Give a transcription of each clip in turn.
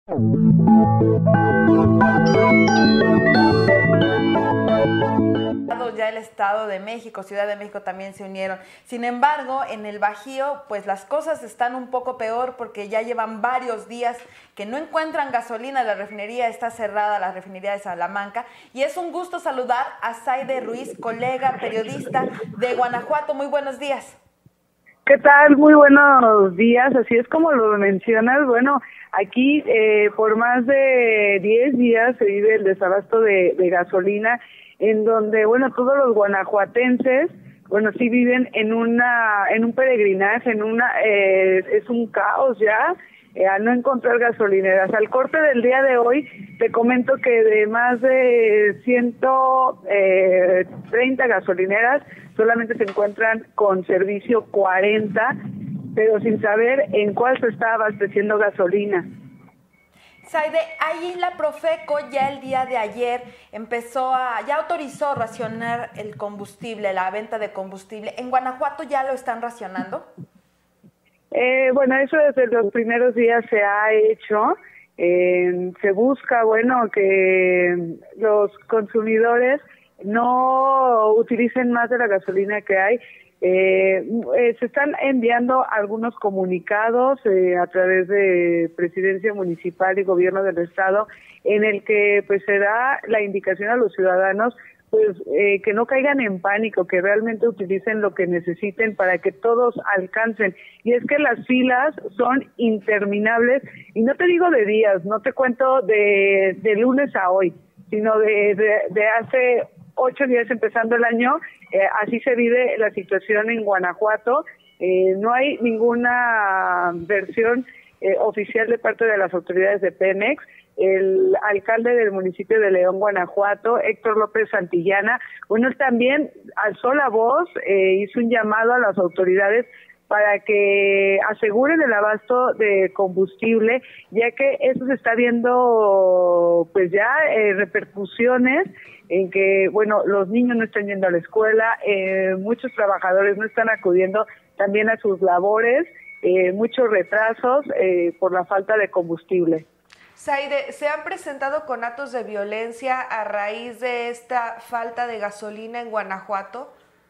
Ya el Estado de México, Ciudad de México también se unieron. Sin embargo, en el Bajío, pues las cosas están un poco peor porque ya llevan varios días que no encuentran gasolina. La refinería está cerrada, la refinería de Salamanca. Y es un gusto saludar a Zaide Ruiz, colega periodista de Guanajuato. Muy buenos días. ¿Qué tal? Muy buenos días. Así es como lo mencionas. Bueno, aquí por más de 10 días se vive el desabasto de gasolina, en donde, bueno, todos los guanajuatenses, bueno, sí viven en un peregrinaje, es un caos ya, al no encontrar gasolineras. Al corte del día de hoy, te comento que de más de 130 gasolineras, solamente se encuentran con servicio 40, pero sin saber en cuál se está abasteciendo gasolina. Zaide, ahí la Profeco ya el día de ayer ya autorizó racionar el combustible, la venta de combustible. ¿En Guanajuato ya lo están racionando? Bueno, eso desde los primeros días se ha hecho. Se busca, bueno, que los consumidores no utilicen más de la gasolina que hay. Se están enviando algunos comunicados a través de Presidencia Municipal y Gobierno del Estado, en el que pues se da la indicación a los ciudadanos pues que no caigan en pánico, que realmente utilicen lo que necesiten para que todos alcancen. Y es que las filas son interminables, y no te digo de días, no te cuento de lunes a hoy, sino de hace 8 días empezando el año. Así se vive la situación en Guanajuato. No hay ninguna versión oficial de parte de las autoridades de Pemex. El alcalde del municipio de León, Guanajuato, Héctor López Santillana, bueno, él también alzó la voz, hizo un llamado a las autoridades para que aseguren el abasto de combustible, ya que eso se está viendo pues ya repercusiones en que, bueno, los niños no están yendo a la escuela, muchos trabajadores no están acudiendo también a sus labores, muchos retrasos por la falta de combustible. Zaide, ¿se han presentado conatos de violencia a raíz de esta falta de gasolina en Guanajuato?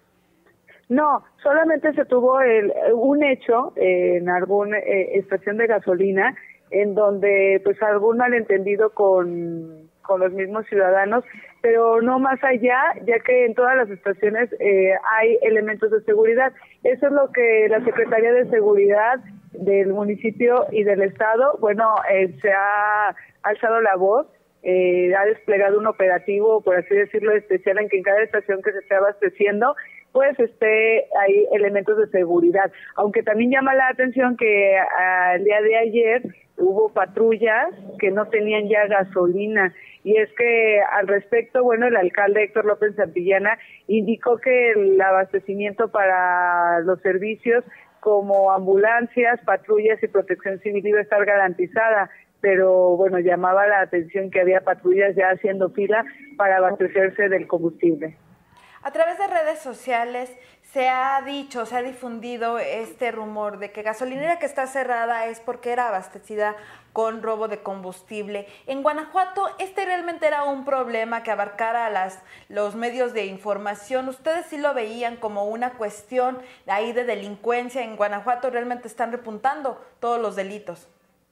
No, solamente se tuvo un hecho en alguna estación de gasolina en donde pues algún malentendido con los mismos ciudadanos, pero no más allá, ya que en todas las estaciones hay elementos de seguridad. Eso es lo que la Secretaría de Seguridad del municipio y del estado, bueno, se ha alzado la voz, ha desplegado un operativo, por así decirlo, especial, en que en cada estación que se esté abasteciendo pues hay elementos de seguridad, aunque también llama la atención que al día de ayer hubo patrullas que no tenían ya gasolina, y es que al respecto, bueno, el alcalde Héctor López Santillana indicó que el abastecimiento para los servicios como ambulancias, patrullas y protección civil iba a estar garantizada, pero bueno, llamaba la atención que había patrullas ya haciendo fila para abastecerse del combustible. A través de redes sociales se ha difundido este rumor de que gasolinera que está cerrada es porque era abastecida con robo de combustible. En Guanajuato, ¿este realmente era un problema que abarcara los medios de información? ¿Ustedes sí lo veían como una cuestión ahí de delincuencia? En Guanajuato realmente están repuntando todos los delitos.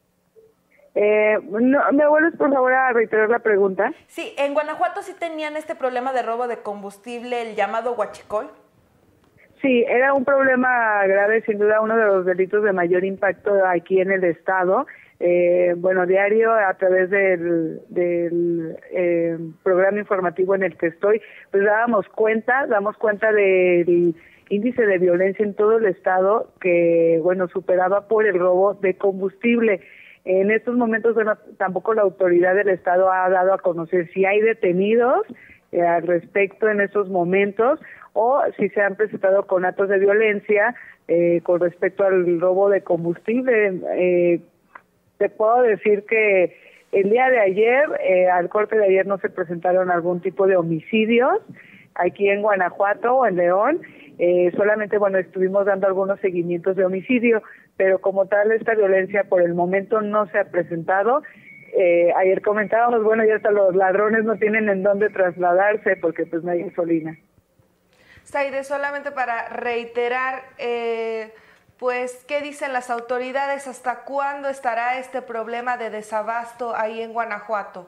No, ¿me vuelves por favor a reiterar la pregunta? Sí, en Guanajuato sí tenían este problema de robo de combustible, el llamado huachicol. Sí, era un problema grave, sin duda uno de los delitos de mayor impacto aquí en el estado. Bueno, diario a través del programa informativo en el que estoy, pues damos cuenta del índice de violencia en todo el estado que, bueno, superaba por el robo de combustible. En estos momentos, bueno, tampoco la autoridad del estado ha dado a conocer si hay detenidos al respecto en estos momentos o si se han presentado conatos de violencia con respecto al robo de combustible. Te puedo decir que el día de ayer, al corte de ayer, no se presentaron algún tipo de homicidios aquí en Guanajuato o en León. Solamente, bueno, estuvimos dando algunos seguimientos de homicidio, pero como tal esta violencia por el momento no se ha presentado. ayer comentábamos, bueno, ya hasta los ladrones no tienen en dónde trasladarse porque pues no hay gasolina. Zaide, solamente para reiterar, pues, ¿qué dicen las autoridades? ¿Hasta cuándo estará este problema de desabasto ahí en Guanajuato?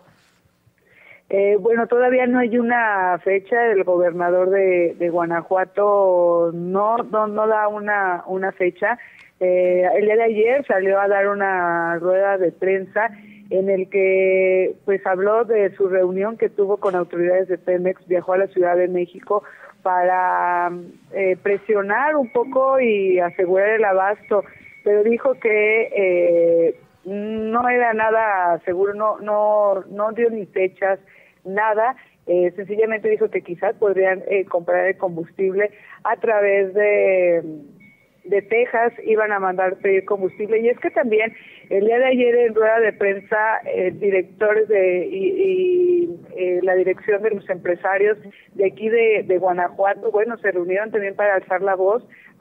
Bueno, todavía no hay una fecha. El gobernador de Guanajuato no da una fecha. El día de ayer salió a dar una rueda de prensa en el que pues habló de su reunión que tuvo con autoridades de Pemex, viajó a la Ciudad de México para presionar un poco y asegurar el abasto, pero dijo que no era nada seguro, no dio ni fechas, nada. Sencillamente dijo que quizás podrían comprar el combustible a través de Texas, iban a mandar pedir combustible. Y es que también el día de ayer en rueda de prensa, directores y la dirección de los empresarios de aquí de Guanajuato, bueno, se reunieron también para alzar la voz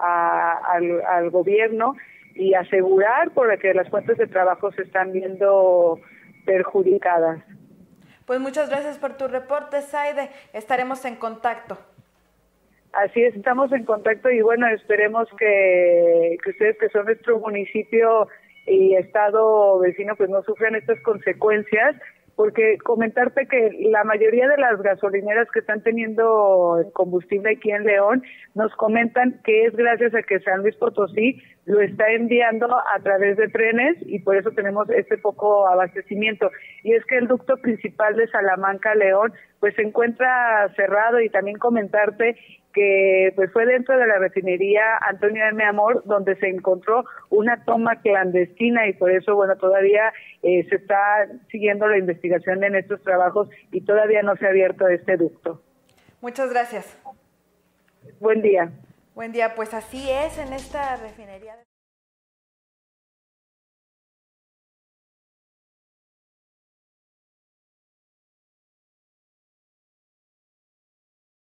al gobierno y asegurar por que las fuentes de trabajo se están viendo perjudicadas. Pues muchas gracias por tu reporte, Zaide. Estaremos en contacto. Así es, estamos en contacto y bueno, esperemos que ustedes que son nuestro municipio y estado vecino pues no sufran estas consecuencias, porque comentarte que la mayoría de las gasolineras que están teniendo combustible aquí en León nos comentan que es gracias a que San Luis Potosí lo está enviando a través de trenes y por eso tenemos este poco abastecimiento. Y es que el ducto principal de Salamanca, León, pues se encuentra cerrado. Y también comentarte que pues fue dentro de la refinería Antonio M. Amor donde se encontró una toma clandestina y por eso, bueno, todavía se está siguiendo la investigación en estos trabajos y todavía no se ha abierto este ducto. Muchas gracias. Buen día. Buen día, pues así es en esta refinería.